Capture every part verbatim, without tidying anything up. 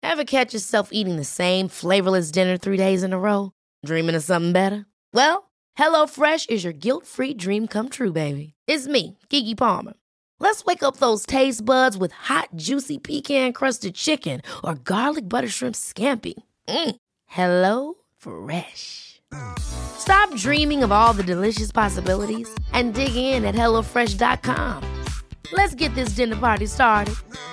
Ever catch yourself eating the same flavorless dinner three days in a row? Dreaming of something better? Well, HelloFresh is your guilt-free dream come true, baby. It's me, Keke Palmer. Let's wake up those taste buds with hot, juicy pecan-crusted chicken or garlic butter shrimp scampi. Mm. Hello Fresh. Stop dreaming of all the delicious possibilities and dig in at hello fresh dot com. Let's get this dinner party started.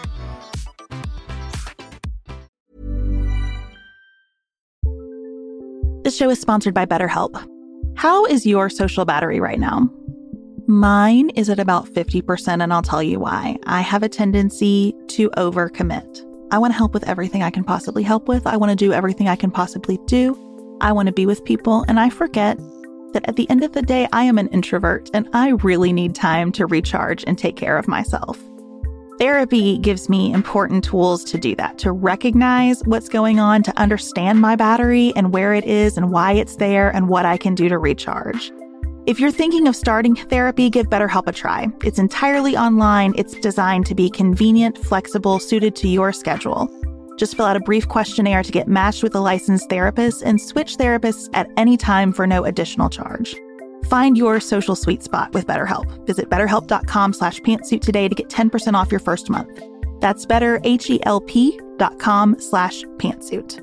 This show is sponsored by BetterHelp. How is your social battery right now? Mine is at about fifty percent, and I'll tell you why. I have a tendency to overcommit. I want to help with everything I can possibly help with. I want to do everything I can possibly do. I want to be with people, and I forget that at the end of the day, I am an introvert, and I really need time to recharge and take care of myself. Therapy gives me important tools to do that, to recognize what's going on, to understand my battery and where it is and why it's there and what I can do to recharge. If you're thinking of starting therapy, give BetterHelp a try. It's entirely online. It's designed to be convenient, flexible, suited to your schedule. Just fill out a brief questionnaire to get matched with a licensed therapist and switch therapists at any time for no additional charge. Find your social sweet spot with BetterHelp. Visit betterhelp.com slash pantsuit today to get ten percent off your first month. That's betterhelp.com slash pantsuit.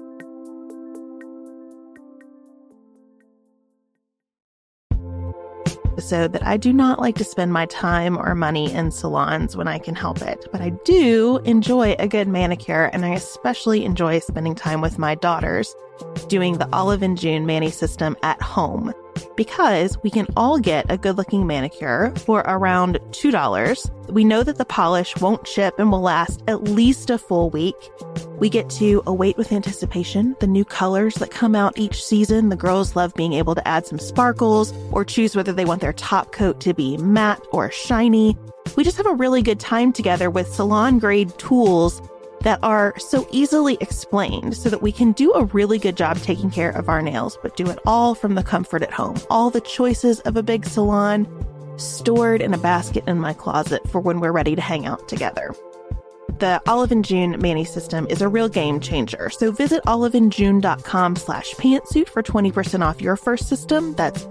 Episode that I do not like to spend my time or money in salons when I can help it, but I do enjoy a good manicure, and I especially enjoy spending time with my daughters doing the Olive and June Mani system at home, because we can all get a good-looking manicure for around two dollars. We know that the polish won't chip and will last at least a full week. We get to await with anticipation the new colors that come out each season. The girls love being able to add some sparkles or choose whether they want their top coat to be matte or shiny. We just have a really good time together with salon-grade tools that are so easily explained so that we can do a really good job taking care of our nails, but do it all from the comfort at home. All the choices of a big salon stored in a basket in my closet for when we're ready to hang out together. The Olive and June Mani system is a real game changer. So visit oliveandjune.com slash pantsuit for twenty percent off your first system. That's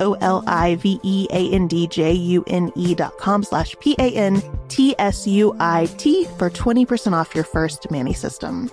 O-L-I-V-E-A-N-D-J-U-N-E dot com slash P-A-N-T-S-U-I-T for twenty percent off your first Mani system.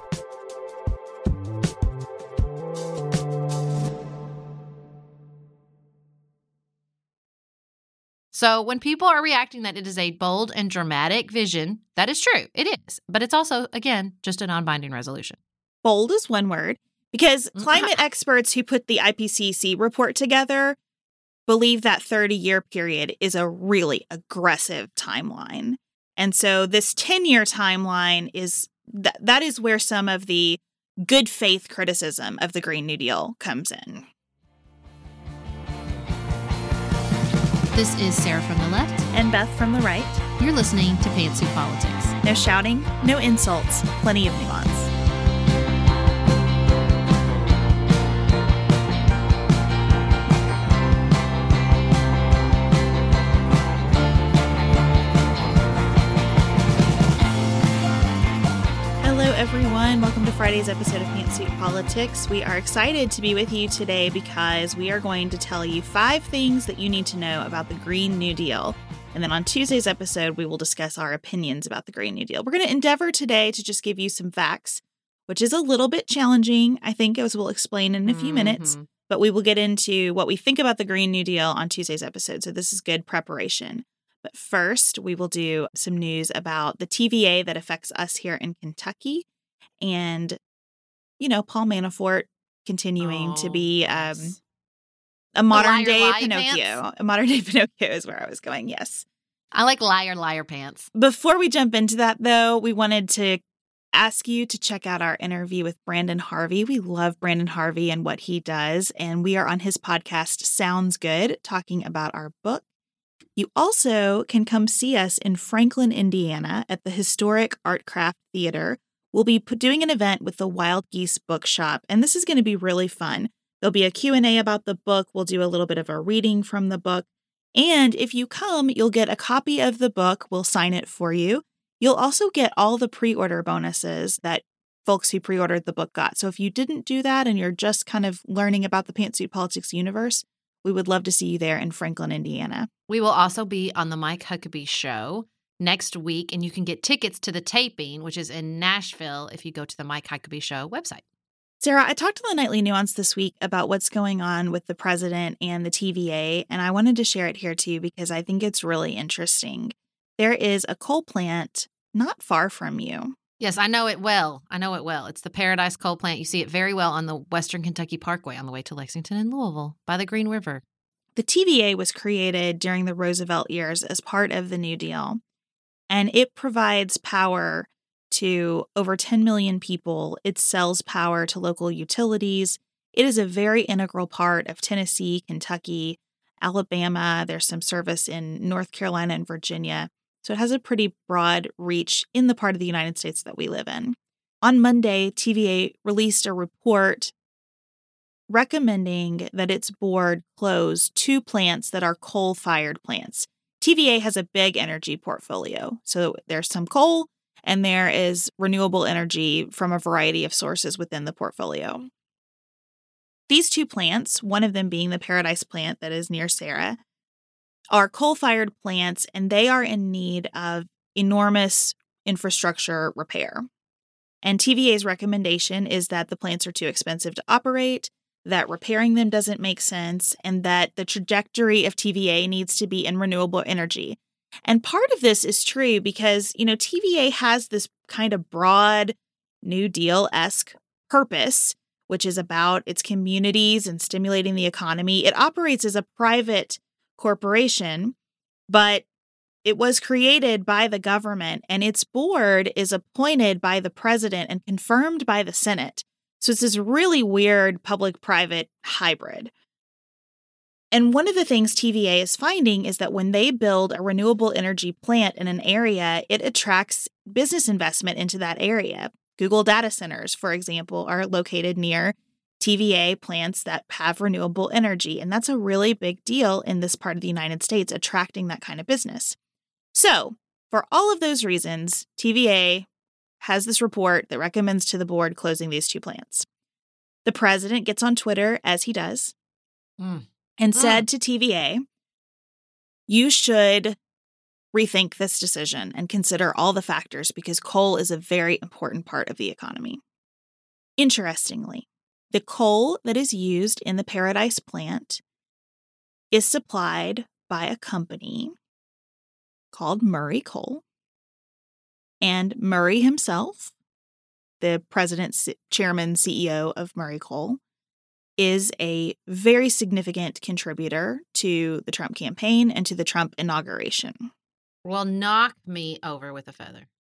So when people are reacting that it is a bold and dramatic vision, that is true. It is. But it's also, again, just a non-binding resolution. Bold is one word, because climate experts who put the I P C C report together believe that thirty-year period is a really aggressive timeline. And so this ten-year timeline is th- that is where some of the good faith criticism of the Green New Deal comes in. This is Sarah from the left. And Beth from the right. You're listening to Pantsuit Politics. No shouting, no insults, plenty of nuance. Hello, everyone. Welcome to Friday's episode of Pantsuit Politics. We are excited to be with you today because we are going to tell you five things that you need to know about the Green New Deal. And then on Tuesday's episode, we will discuss our opinions about the Green New Deal. We're going to endeavor today to just give you some facts, which is a little bit challenging, I think, as we'll explain in a few mm-hmm. minutes. But we will get into what we think about the Green New Deal on Tuesday's episode. So this is good preparation. But first, we will do some news about the T V A that affects us here in Kentucky. And, you know, Paul Manafort continuing oh, to be um, yes. a modern day liar, Pinocchio. Pants? A modern day Pinocchio is where I was going, yes. I like liar, liar pants. Before we jump into that, though, we wanted to ask you to check out our interview with Brandon Harvey. We love Brandon Harvey and what he does. And we are on his podcast, Sounds Good, talking about our book. You also can come see us in Franklin, Indiana at the historic Artcraft Theater. We'll be doing an event with the Wild Geese Bookshop, and this is going to be really fun. There'll be a Q and A about the book. We'll do a little bit of a reading from the book. And if you come, you'll get a copy of the book. We'll sign it for you. You'll also get all the pre-order bonuses that folks who pre-ordered the book got. So if you didn't do that and you're just kind of learning about the Pantsuit Politics universe, we would love to see you there in Franklin, Indiana. We will also be on the Mike Huckabee Show next week, and you can get tickets to the taping, which is in Nashville, if you go to the Mike Huckabee Show website. Sarah, I talked to the Nightly Nuance this week about what's going on with the president and the T V A, and I wanted to share it here too because I think it's really interesting. There is a coal plant not far from you. Yes, I know it well. I know it well. It's the Paradise Coal Plant. You see it very well on the Western Kentucky Parkway on the way to Lexington and Louisville by the Green River. The T V A was created during the Roosevelt years as part of the New Deal, and it provides power to over ten million people. It sells power to local utilities. It is a very integral part of Tennessee, Kentucky, Alabama. There's some service in North Carolina and Virginia. So it has a pretty broad reach in the part of the United States that we live in. On Monday, T V A released a report recommending that its board close two plants that are coal-fired plants. T V A has a big energy portfolio. So there's some coal, and there is renewable energy from a variety of sources within the portfolio. These two plants, one of them being the Paradise plant that is near Sarah, are coal-fired plants, and they are in need of enormous infrastructure repair. And T V A's recommendation is that the plants are too expensive to operate, that repairing them doesn't make sense, and that the trajectory of T V A needs to be in renewable energy. And part of this is true because, you know, T V A has this kind of broad New Deal-esque purpose, which is about its communities and stimulating the economy. It operates as a private corporation, but it was created by the government, and its board is appointed by the president and confirmed by the Senate. So it's this really weird public-private hybrid. And one of the things T V A is finding is that when they build a renewable energy plant in an area, it attracts business investment into that area. Google data centers, for example, are located near T V A plants that have renewable energy. And that's a really big deal in this part of the United States, attracting that kind of business. So for all of those reasons, T V A has this report that recommends to the board closing these two plants. The president gets on Twitter, as he does, mm. and mm. said to T V A, you should rethink this decision and consider all the factors because coal is a very important part of the economy. Interestingly, the coal that is used in the Paradise plant is supplied by a company called Murray Coal. And Murray himself, the president, chairman, C E O of Murray Coal, is a very significant contributor to the Trump campaign and to the Trump inauguration. Well, knock me over with a feather.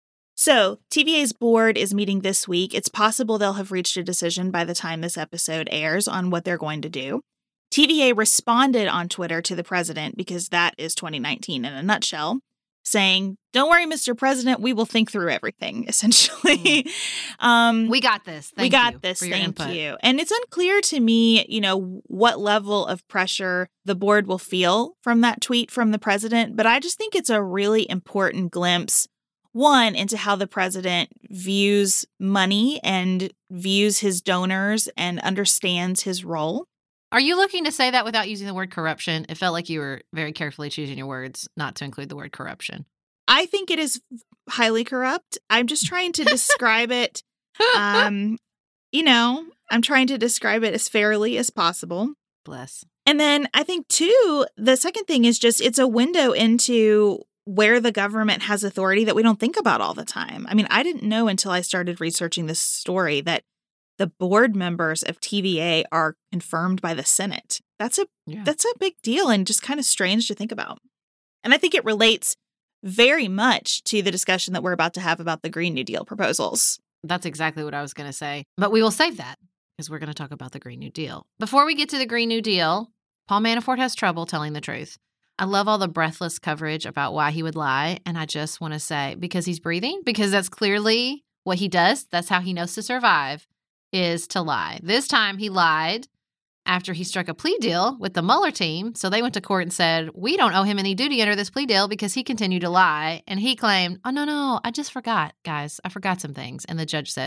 So T V A's board is meeting this week. It's possible they'll have reached a decision by the time this episode airs on what they're going to do. T V A responded on Twitter to the president, because that is twenty nineteen in a nutshell, saying, don't worry, Mister President, we will think through everything, essentially. Mm. um, we got this. Thank we got you this. For your Thank input. you. And it's unclear to me, you know, what level of pressure the board will feel from that tweet from the president. But I just think it's a really important glimpse, one, into how the president views money and views his donors and understands his role. Are you looking to say that without using the word corruption? It felt like you were very carefully choosing your words not to include the word corruption. I think it is highly corrupt. I'm just trying to describe it. Um, you know, I'm trying to describe it as fairly as possible. Bless. And then I think, too, the second thing is just it's a window into where the government has authority that we don't think about all the time. I mean, I didn't know until I started researching this story that the board members of T V A are confirmed by the Senate. That's a yeah. that's a big deal and just kind of strange to think about. And I think it relates very much to the discussion that we're about to have about the Green New Deal proposals. That's exactly what I was going to say. But we will save that because we're going to talk about the Green New Deal. Before we get to the Green New Deal, Paul Manafort has trouble telling the truth. I love all the breathless coverage about why he would lie. And I just want to say, because he's breathing, because that's clearly what he does. That's how he knows to survive, is to lie. This time he lied after he struck a plea deal with the Mueller team. So they went to court and said, we don't owe him any duty under this plea deal because he continued to lie. And he claimed, oh, no, no, I just forgot, guys. I forgot some things. And the judge says,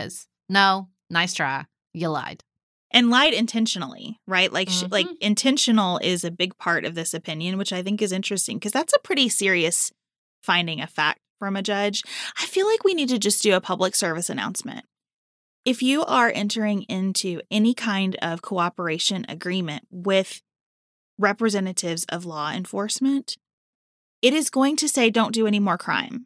No, nice try. You lied. And lied intentionally, right? Like, Mm-hmm. sh- like intentional is a big part of this opinion, which I think is interesting because that's a pretty serious finding of fact from a judge. I feel like we need to just do a public service announcement. If you are entering into any kind of cooperation agreement with representatives of law enforcement, it is going to say, don't do any more crime.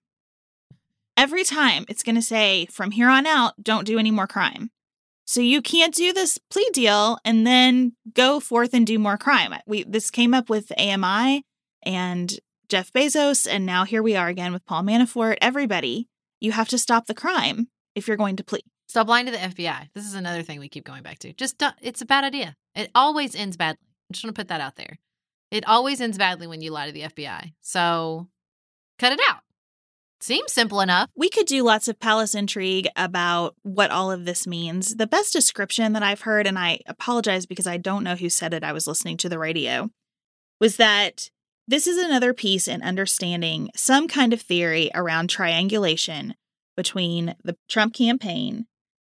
Every time it's going to say, from here on out, don't do any more crime. So you can't do this plea deal and then go forth and do more crime. We this came up with A M I and Jeff Bezos, and now here we are again with Paul Manafort. Everybody, you have to stop the crime if you're going to plea. Stop lying to the F B I. This is another thing we keep going back to. Just don't, it's a bad idea. It always ends badly. I just want to put that out there. It always ends badly when you lie to the F B I. So cut it out. Seems simple enough. We could do lots of palace intrigue about what all of this means. The best description that I've heard, and I apologize because I don't know who said it, I was listening to the radio, was that this is another piece in understanding some kind of theory around triangulation between the Trump campaign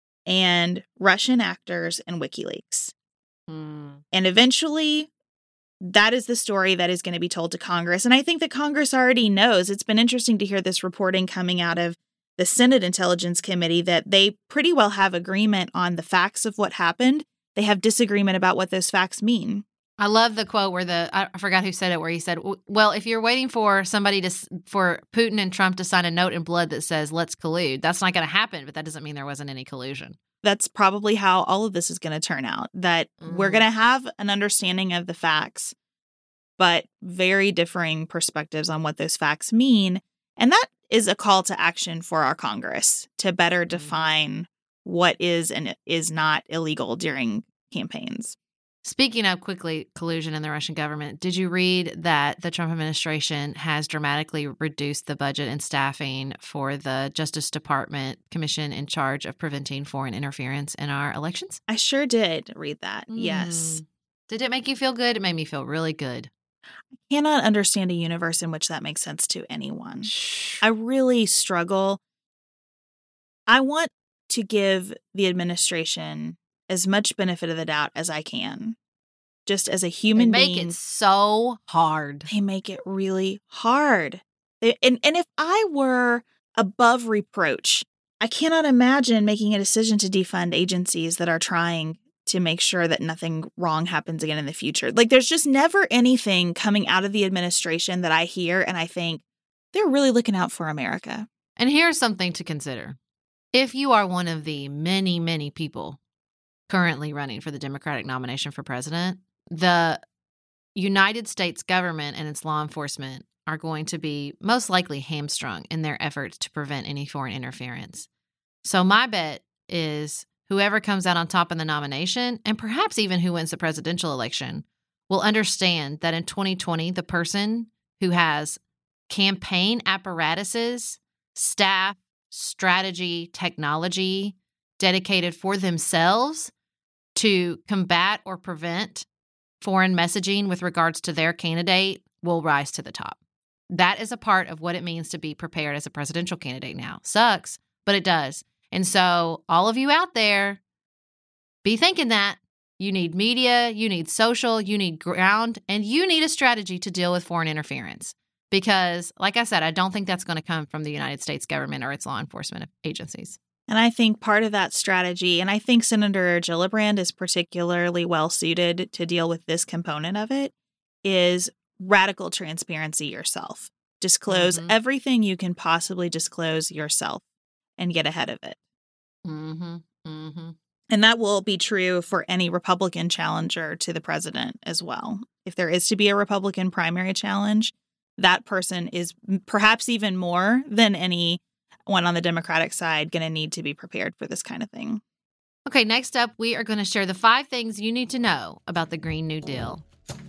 and Russian actors and WikiLeaks. Hmm. And eventually, that is the story that is going to be told to Congress. And I think that Congress already knows. It's been interesting to hear this reporting coming out of the Senate Intelligence Committee that they pretty well have agreement on the facts of what happened. They have disagreement about what those facts mean. I love the quote where the, I forgot who said it, where he said, well, if you're waiting for somebody to, for Putin and Trump to sign a note in blood that says, let's collude, that's not going to happen, but that doesn't mean there wasn't any collusion. That's probably how all of this is going to turn out, that mm. we're going to have an understanding of the facts, but very differing perspectives on what those facts mean. And that is a call to action for our Congress to better define what is and is not illegal during campaigns. Speaking of quickly collusion in the Russian government, did you read that the Trump administration has dramatically reduced the budget and staffing for the Justice Department commission in charge of preventing foreign interference in our elections? I sure did read that. Mm. Yes. Did it make you feel good? It made me feel really good. I cannot understand a universe in which that makes sense to anyone. I really struggle. I want to give the administration as much benefit of the doubt as I can. Just as a human they being. They make it so hard. They make it really hard. They, and, and if I were above reproach, I cannot imagine making a decision to defund agencies that are trying to make sure that nothing wrong happens again in the future. Like, there's just never anything coming out of the administration that I hear and I think they're really looking out for America. And here's something to consider. If you are one of the many, many people currently running for the Democratic nomination for president, the United States government and its law enforcement are going to be most likely hamstrung in their efforts to prevent any foreign interference. So my bet is whoever comes out on top in the nomination, and perhaps even who wins the presidential election, will understand that in twenty twenty, the person who has campaign apparatuses, staff, strategy, technology dedicated for themselves to combat or prevent foreign messaging with regards to their candidate will rise to the top. That is a part of what it means to be prepared as a presidential candidate now. Sucks, but it does. And so all of you out there, be thinking that. You need media, you need social, you need ground, and you need a strategy to deal with foreign interference. Because, like I said, I don't think that's going to come from the United States government or its law enforcement agencies. And I think part of that strategy, and I think Senator Gillibrand is particularly well suited to deal with this component of it, is radical transparency yourself. Disclose mm-hmm. everything you can possibly disclose yourself and get ahead of it. Mm-hmm. Mm-hmm. And that will be true for any Republican challenger to the president as well. If there is to be a Republican primary challenge, that person is perhaps even more than anyone on the Democratic side going to need to be prepared for this kind of thing. Okay, next up, we are going to share the five things you need to know about the Green New Deal.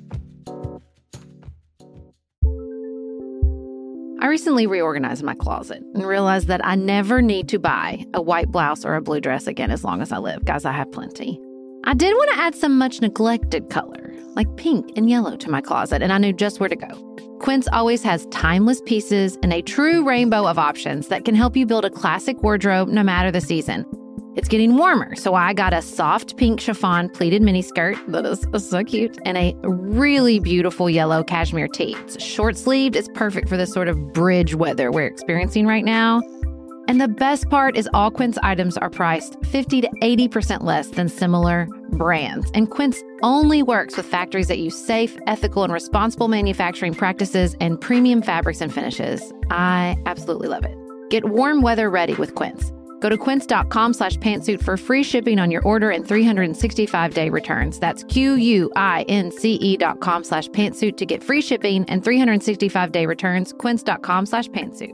I recently reorganized my closet and realized that I never need to buy a white blouse or a blue dress again as long as I live. Guys, I have plenty. I did want to add some much neglected color, like pink and yellow, to my closet, and I knew just where to go. Quince always has timeless pieces and a true rainbow of options that can help you build a classic wardrobe no matter the season. It's getting warmer, so I got a soft pink chiffon pleated miniskirt that is so cute and a really beautiful yellow cashmere tee. It's short-sleeved. It's perfect for this sort of bridge weather we're experiencing right now. And the best part is all Quince items are priced fifty to eighty percent less than similar brands. And Quince only works with factories that use safe, ethical, and responsible manufacturing practices and premium fabrics and finishes. I absolutely love it. Get warm weather ready with Quince. Go to quince.com slash pantsuit for free shipping on your order and three hundred sixty-five day returns. That's Q-U-I-N-C-E dot com slash pantsuit to get free shipping and three hundred sixty-five day returns. Quince.com slash pantsuit.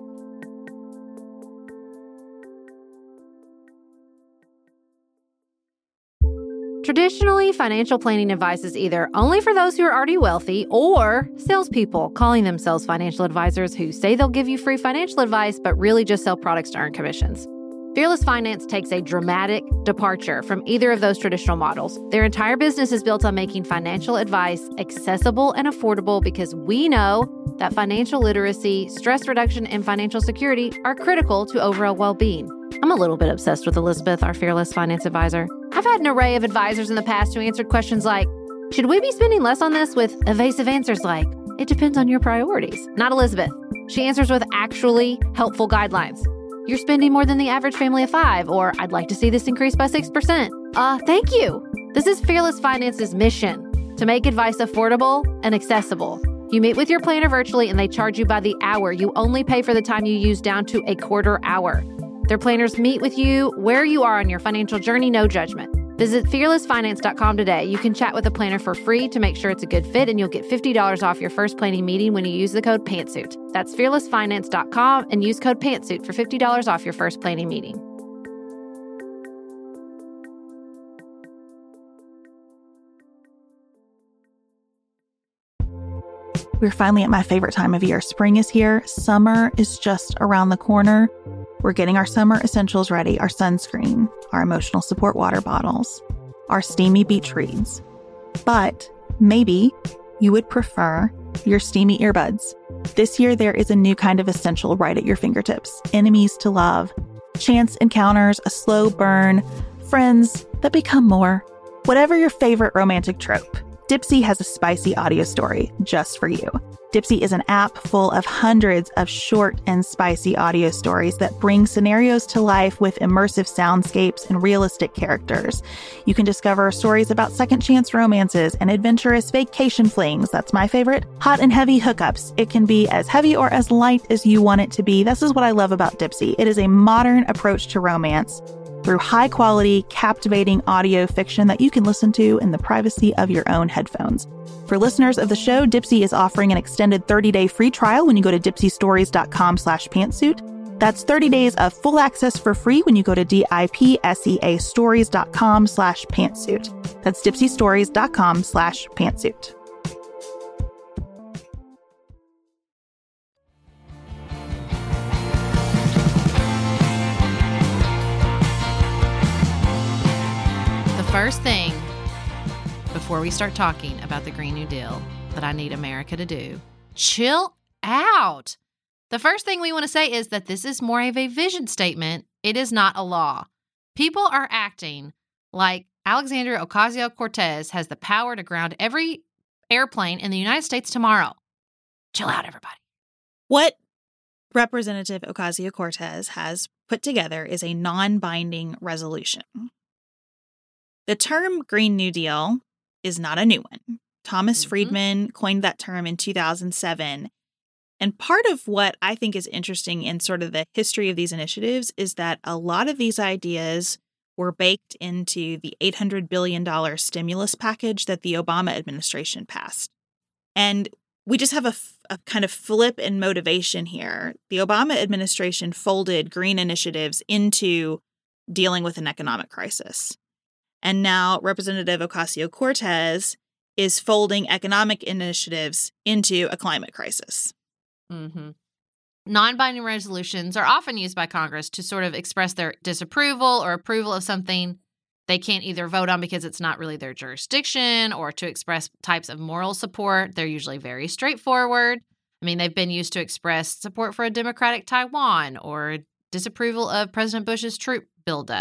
Traditionally, financial planning advice is either only for those who are already wealthy or salespeople calling themselves financial advisors who say they'll give you free financial advice but really just sell products to earn commissions. Fearless Finance takes a dramatic departure from either of those traditional models. Their entire business is built on making financial advice accessible and affordable because we know that financial literacy, stress reduction, and financial security are critical to overall well-being. I'm a little bit obsessed with Elizabeth, our Fearless Finance advisor. I've had an array of advisors in the past who answered questions like, should we be spending less on this, with evasive answers like, it depends on your priorities. Not Elizabeth. She answers with actually helpful guidelines. You're spending more than the average family of five, or I'd like to see this increase by six percent. Uh, thank you. This is Fearless Finance's mission, to make advice affordable and accessible. You meet with your planner virtually and they charge you by the hour. You only pay for the time you use down to a quarter hour. Their planners meet with you where you are on your financial journey, no judgment. Visit fearless finance dot com today. You can chat with a planner for free to make sure it's a good fit, and you'll get fifty dollars off your first planning meeting when you use the code PANTSUIT. That's fearless finance dot com and use code PANTSUIT for fifty dollars off your first planning meeting. We're finally at my favorite time of year. Spring is here. Summer is just around the corner. We're getting our summer essentials ready, our sunscreen, our emotional support water bottles, our steamy beach reads. But maybe you would prefer your steamy earbuds. This year, there is a new kind of essential right at your fingertips. Enemies to love, chance encounters, a slow burn, friends that become more. Whatever your favorite romantic trope, Dipsea has a spicy audio story just for you. Dipsea is an app full of hundreds of short and spicy audio stories that bring scenarios to life with immersive soundscapes and realistic characters. You can discover stories about second chance romances and adventurous vacation flings. That's my favorite. Hot and heavy hookups. It can be as heavy or as light as you want it to be. This is what I love about Dipsea. It is a modern approach to romance through high-quality, captivating audio fiction that you can listen to in the privacy of your own headphones. For listeners of the show, Dipsea is offering an extended thirty-day free trial when you go to dipseastories.com slash pantsuit. That's thirty days of full access for free when you go to D-I-P-S-E-A stories.com slash pantsuit. That's dipseastories.com slash pantsuit. First thing before we start talking about the Green New Deal that I need America to do, chill out. The first thing we want to say is that this is more of a vision statement. It is not a law. People are acting like Alexandria Ocasio-Cortez has the power to ground every airplane in the United States tomorrow. Chill out, everybody. What Representative Ocasio-Cortez has put together is a non-binding resolution. The term Green New Deal is not a new one. Thomas mm-hmm. Friedman coined that term in two thousand seven. And part of what I think is interesting in sort of the history of these initiatives is that a lot of these ideas were baked into the eight hundred billion dollars stimulus package that the Obama administration passed. And we just have a, a kind of flip in motivation here. The Obama administration folded green initiatives into dealing with an economic crisis. And now Representative Ocasio-Cortez is folding economic initiatives into a climate crisis. Mm-hmm. Non-binding resolutions are often used by Congress to sort of express their disapproval or approval of something they can't either vote on because it's not really their jurisdiction, or to express types of moral support. They're usually very straightforward. I mean, they've been used to express support for a democratic Taiwan or disapproval of President Bush's troop buildup.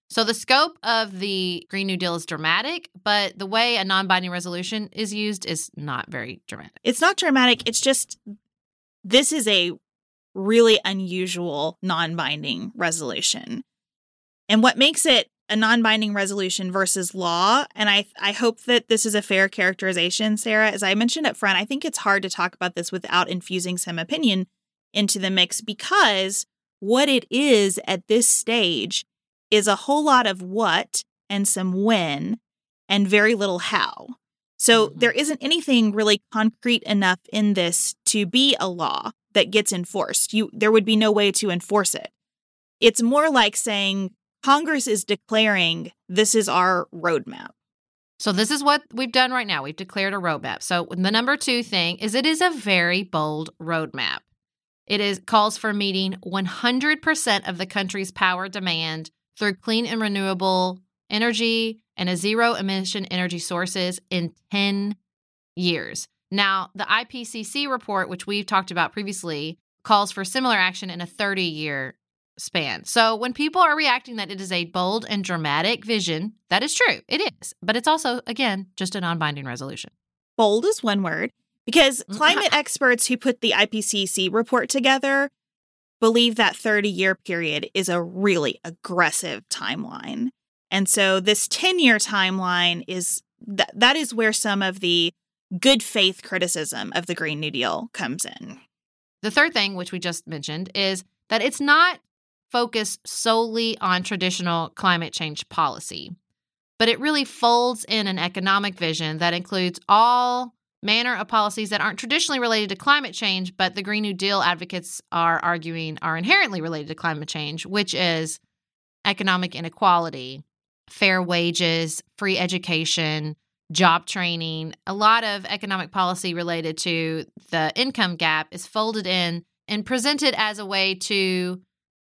So the scope of the Green New Deal is dramatic, but the way a non-binding resolution is used is not very dramatic. It's not dramatic. It's just this is a really unusual non-binding resolution. And what makes it a non-binding resolution versus law, and I I hope that this is a fair characterization, Sarah, as I mentioned up front, I think it's hard to talk about this without infusing some opinion into the mix, because what it is at this stage is a whole lot of what and some when and very little how. So mm-hmm. there isn't anything really concrete enough in this to be a law that gets enforced. You, there would be no way to enforce it. It's more like saying Congress is declaring this is our roadmap. So this is what we've done right now. We've declared a roadmap. So the number two thing is it is a very bold roadmap. It is calls for meeting one hundred percent of the country's power demand through clean and renewable energy and a zero-emission energy sources in ten years. Now, the I P C C report, which we've talked about previously, calls for similar action in a thirty-year span. So when people are reacting that it is a bold and dramatic vision, that is true. It is. But it's also, again, just a non-binding resolution. Bold is one word, because climate experts who put the I P C C report together believe that thirty-year period is a really aggressive timeline. And so this ten-year timeline is th- that is where some of the good faith criticism of the Green New Deal comes in. The third thing, which we just mentioned, is that it's not focused solely on traditional climate change policy, but it really folds in an economic vision that includes all manner of policies that aren't traditionally related to climate change, but the Green New Deal advocates are arguing are inherently related to climate change, which is economic inequality, fair wages, free education, job training. A lot of economic policy related to the income gap is folded in and presented as a way to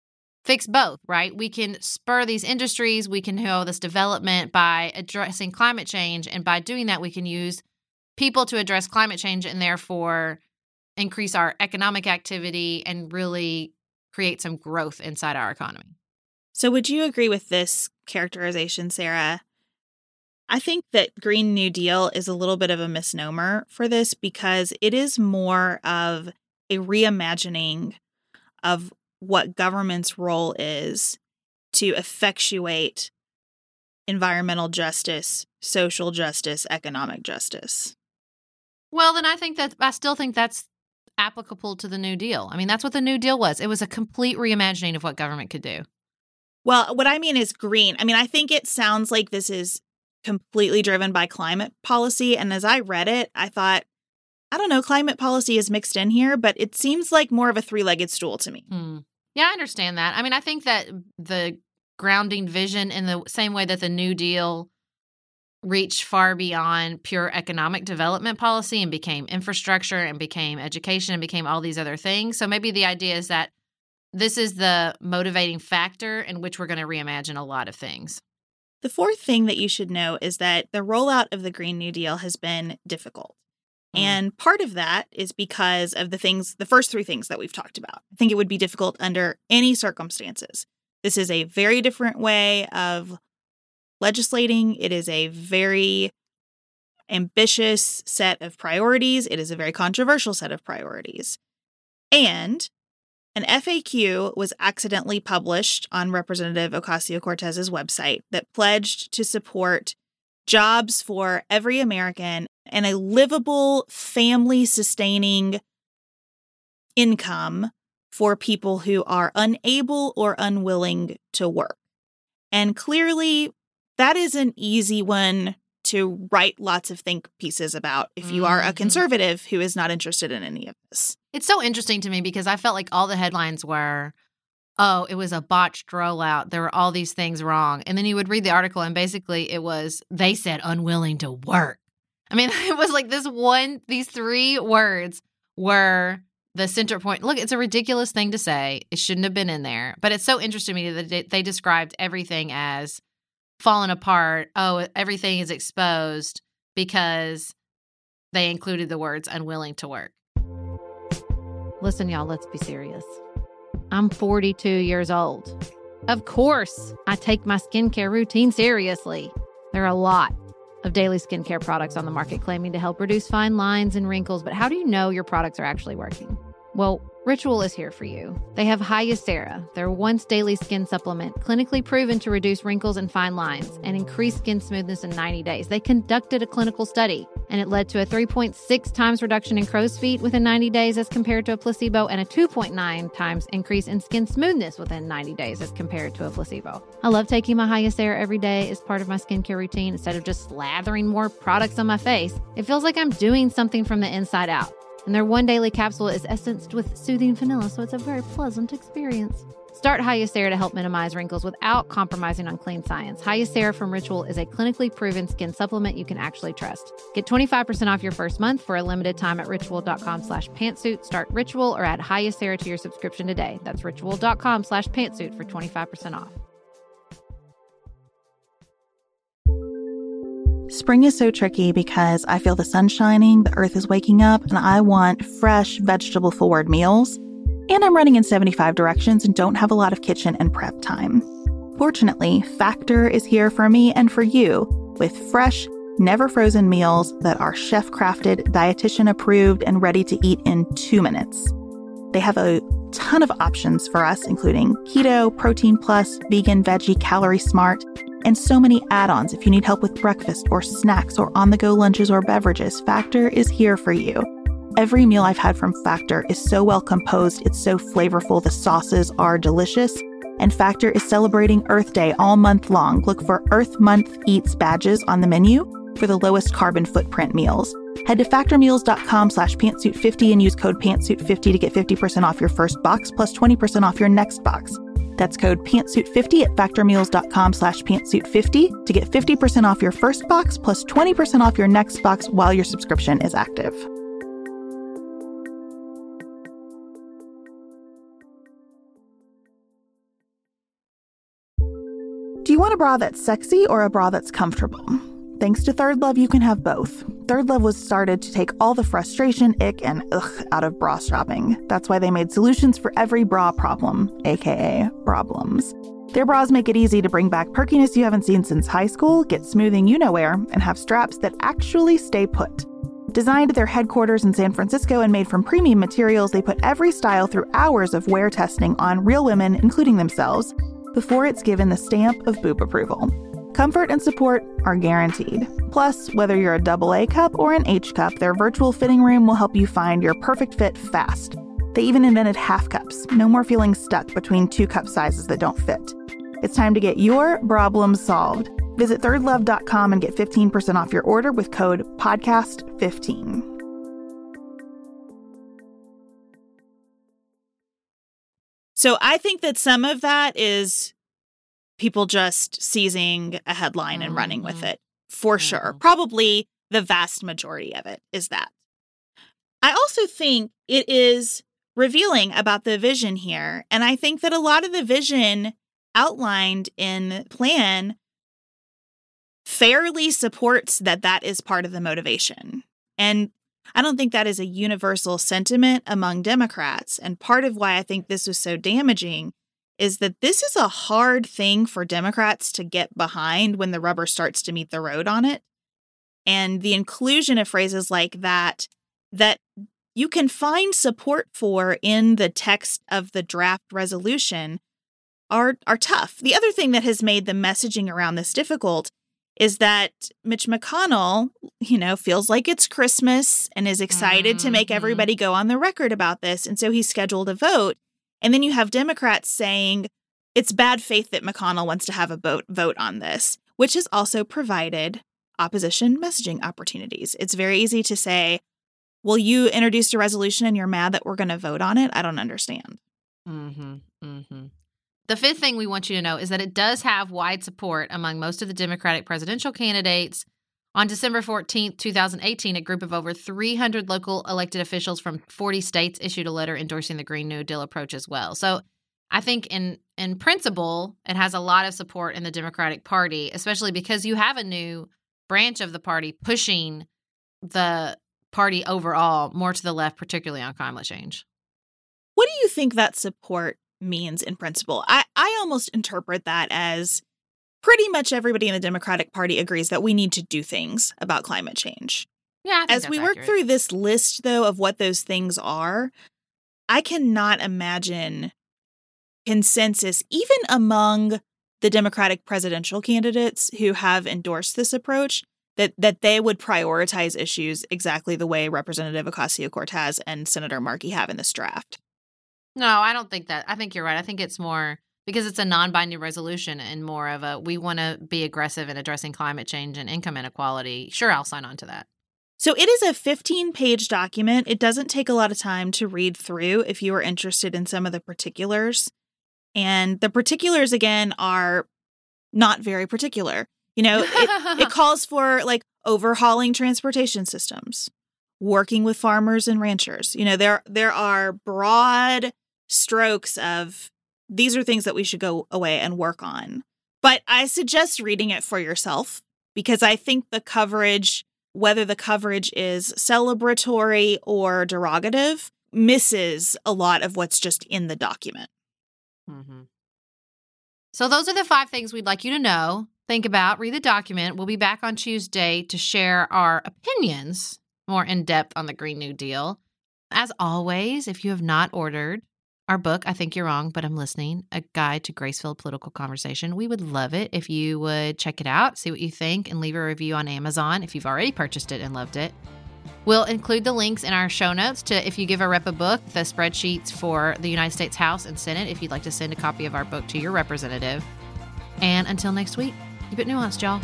fix both, right? We can spur these industries, we can have this development by addressing climate change, and by doing that, we can use people to address climate change and therefore increase our economic activity and really create some growth inside our economy. So would you agree with this characterization, Sarah? I think that Green New Deal is a little bit of a misnomer for this, because it is more of a reimagining of what government's role is to effectuate environmental justice, social justice, economic justice. Well, then I think that I still think that's applicable to the New Deal. I mean, that's what the New Deal was. It was a complete reimagining of what government could do. Well, what I mean is green. I mean, I think it sounds like this is completely driven by climate policy. And as I read it, I thought, I don't know, climate policy is mixed in here, but it seems like more of a three-legged stool to me. Hmm. Yeah, I understand that. I mean, I think that the grounding vision, in the same way that the New Deal reached far beyond pure economic development policy and became infrastructure and became education and became all these other things. So maybe the idea is that this is the motivating factor in which we're going to reimagine a lot of things. The fourth thing that you should know is that the rollout of the Green New Deal has been difficult. Mm. And part of that is because of the things, the first three things that we've talked about. I think it would be difficult under any circumstances. This is a very different way of legislating. It is a very ambitious set of priorities. It is a very controversial set of priorities. And an F A Q was accidentally published on Representative Ocasio-Cortez's website that pledged to support jobs for every American and a livable, family-sustaining income for people who are unable or unwilling to work. And clearly, that is an easy one to write lots of think pieces about if you are a conservative who is not interested in any of this. It's so interesting to me because I felt like all the headlines were, oh, it was a botched rollout. There were all these things wrong. And then you would read the article and basically it was, they said unwilling to work. I mean, it was like this one, these three words were the center point. Look, it's a ridiculous thing to say. It shouldn't have been in there. But it's so interesting to me that they described everything as fallen apart. Oh, everything is exposed because they included the words unwilling to work. Listen, y'all, let's be serious. I'm forty-two years old. Of course, I take my skincare routine seriously. There are a lot of daily skincare products on the market claiming to help reduce fine lines and wrinkles, but how do you know your products are actually working? Well, Ritual is here for you. They have Hyacera, their once daily skin supplement, clinically proven to reduce wrinkles and fine lines and increase skin smoothness in ninety days. They conducted a clinical study, and it led to a three point six times reduction in crow's feet within ninety days as compared to a placebo, and a two point nine times increase in skin smoothness within ninety days as compared to a placebo. I love taking my Hyacera every day as part of my skincare routine instead of just slathering more products on my face. It feels like I'm doing something from the inside out. And their one daily capsule is essenced with soothing vanilla, so it's a very pleasant experience. Start Hyacera to help minimize wrinkles without compromising on clean science. Hyacera from Ritual is a clinically proven skin supplement you can actually trust. Get twenty-five percent off your first month for a limited time at ritual.com slash pantsuit. Start Ritual or add Hyacera to your subscription today. That's ritual.com slash pantsuit for twenty-five percent off. Spring is so tricky because I feel the sun shining, the earth is waking up, and I want fresh, vegetable-forward meals. And I'm running in seventy-five directions and don't have a lot of kitchen and prep time. Fortunately, Factor is here for me and for you with fresh, never-frozen meals that are chef-crafted, dietitian-approved, and ready to eat in two minutes. They have a ton of options for us, including keto, protein plus, vegan, veggie, calorie smart, and so many add-ons if you need help with breakfast or snacks or on-the-go lunches or beverages. Factor is here for you. Every meal I've had from Factor is so well composed, it's so flavorful, the sauces are delicious, and Factor is celebrating Earth Day all month long. Look for Earth Month Eats badges on the menu for the lowest carbon footprint meals. Head to factormeals.com slash pantsuit50 and use code pantsuit fifty to get fifty percent off your first box plus twenty percent off your next box. That's code pantsuit fifty at factormeals.com slash pantsuit50 to get fifty percent off your first box plus twenty percent off your next box while your subscription is active. Do you want a bra that's sexy or a bra that's comfortable? Thanks to Third Love, you can have both. Third Love was started to take all the frustration, ick, and ugh out of bra shopping. That's why they made solutions for every bra problem, aka problems. Their bras make it easy to bring back perkiness you haven't seen since high school, get smoothing you-know-where, and have straps that actually stay put. Designed at their headquarters in San Francisco and made from premium materials, they put every style through hours of wear testing on real women, including themselves, before it's given the stamp of boob approval. Comfort and support are guaranteed. Plus, whether you're a double A cup or an H cup, their virtual fitting room will help you find your perfect fit fast. They even invented half cups. No more feeling stuck between two cup sizes that don't fit. It's time to get your problems solved. Visit third love dot com and get fifteen percent off your order with code podcast fifteen. So I think that some of that is people just seizing a headline and running with it, for sure. Mm-hmm. Probably the vast majority of it is that. I also think it is revealing about the vision here. And I think that a lot of the vision outlined in the plan fairly supports that that is part of the motivation. And I don't think that is a universal sentiment among Democrats. And part of why I think this was so damaging is that this is a hard thing for Democrats to get behind when the rubber starts to meet the road on it. And the inclusion of phrases like that, that you can find support for in the text of the draft resolution are, are tough. The other thing that has made the messaging around this difficult is that Mitch McConnell, you know, feels like it's Christmas and is excited mm-hmm. to make everybody go on the record about this. And so he scheduled a vote. And then you have Democrats saying it's bad faith that McConnell wants to have a vote, vote on this, which has also provided opposition messaging opportunities. It's very easy to say, well, you introduced a resolution and you're mad that we're going to vote on it. I don't understand. Mm-hmm, mm-hmm. The fifth thing we want you to know is that it does have wide support among most of the Democratic presidential candidates. On December fourteenth, twenty eighteen, a group of over three hundred local elected officials from forty states issued a letter endorsing the Green New Deal approach as well. So I think in, in principle, it has a lot of support in the Democratic Party, especially because you have a new branch of the party pushing the party overall more to the left, particularly on climate change. What do you think that support means in principle. I, I almost interpret that as pretty much everybody in the Democratic Party agrees that we need to do things about climate change. Yeah, I think As that's we work accurate. through this list, though, of what those things are, I cannot imagine consensus, even among the Democratic presidential candidates who have endorsed this approach, that, that they would prioritize issues exactly the way Representative Ocasio-Cortez and Senator Markey have in this draft. No, I don't think that. I think you're right. I think it's more because it's a non-binding resolution and more of a we want to be aggressive in addressing climate change and income inequality. Sure, I'll sign on to that. So it is a fifteen-page document. It doesn't take a lot of time to read through if you are interested in some of the particulars. And the particulars, again, are not very particular. You know, it, it calls for, like, overhauling transportation systems, working with farmers and ranchers. You know, there there are broad strokes of these are things that we should go away and work on. But I suggest reading it for yourself because I think the coverage, whether the coverage is celebratory or derogative, misses a lot of what's just in the document. Mm-hmm. So those are the five things we'd like you to know, think about, read the document. We'll be back on Tuesday to share our opinions more in depth on the Green New Deal. As always, if you have not ordered our book, I Think You're Wrong, But I'm Listening, A Guide to Graceful Political Conversation, we would love it if you would check it out, see what you think, and leave a review on Amazon if you've already purchased it and loved it. We'll include the links in our show notes to if you give a rep a book, the spreadsheets for the United States House and Senate if you'd like to send a copy of our book to your representative. And until next week, keep it nuanced, y'all.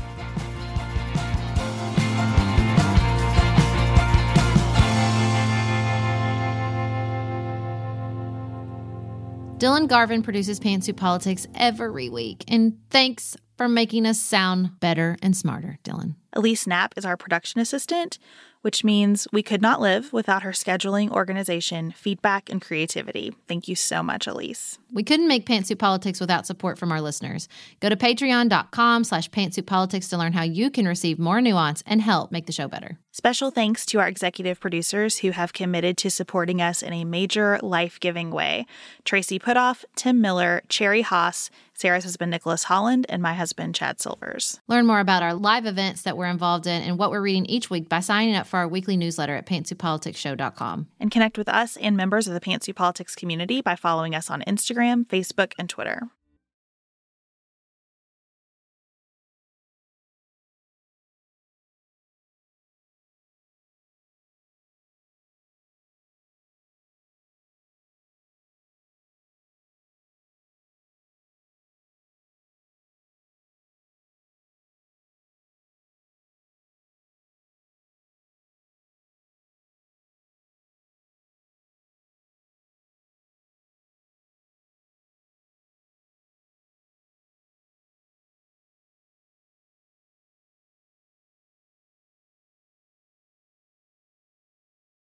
Dylan Garvin produces Pantsuit Politics every week, and thanks for making us sound better and smarter, Dylan. Elise Knapp is our production assistant, which means we could not live without her scheduling, organization, feedback, and creativity. Thank you so much, Elise. We couldn't make Pantsuit Politics without support from our listeners. Go to patreon.com slash pantsuitpolitics to learn how you can receive more nuance and help make the show better. Special thanks to our executive producers who have committed to supporting us in a major life-giving way. Tracy Putoff, Tim Miller, Cherry Haas, Sarah's husband Nicholas Holland, and my husband Chad Silvers. Learn more about our live events that we're involved in and what we're reading each week by signing up for our weekly newsletter at pantsuit politics show dot com. And connect with us and members of the Pantsuit Politics community by following us on Instagram, Facebook, and Twitter.